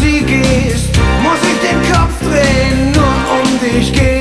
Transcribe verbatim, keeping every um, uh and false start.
sie gehst, muss ich den Kopf drehen, nur um dich geht.